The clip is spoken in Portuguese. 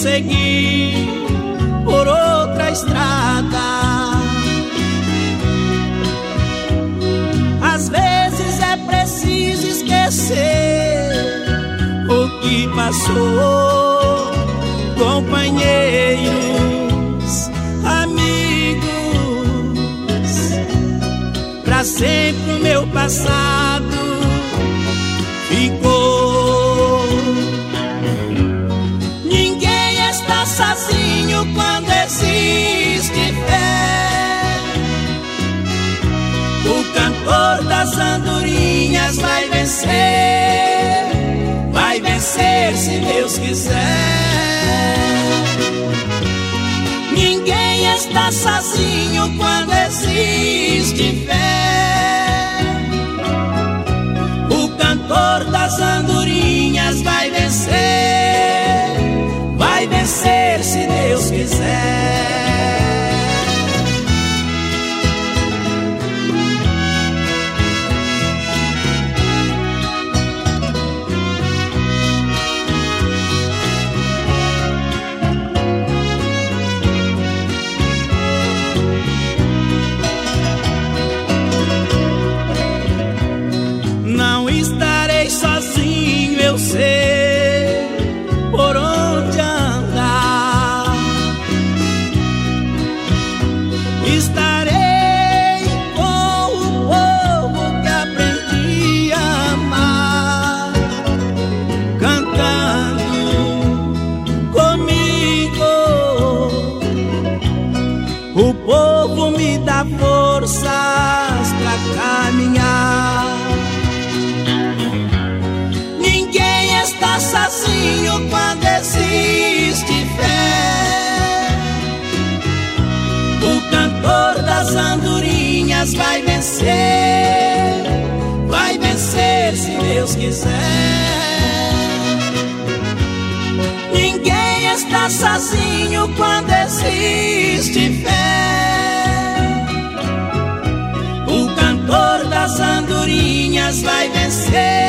seguir por outra estrada. Às vezes é preciso esquecer o que passou, companheiros, amigos. Pra sempre o meu passado ficou. Ninguém está sozinho quando existe fé. O cantor das andorinhas vai vencer se Deus quiser. Ninguém está sozinho quando existe fé. O cantor das andorinhas vai vencer se Deus quiser. Não estarei sozinho, eu sei por onde andar. Estarei com o povo que aprendi a amar, cantando comigo. O povo me dá forças pra caminhar. Ninguém está sozinho quando existe fé. O cantor das andorinhas vai vencer se Deus quiser. Ninguém está sozinho quando existe fé. O cantor das andorinhas vai vencer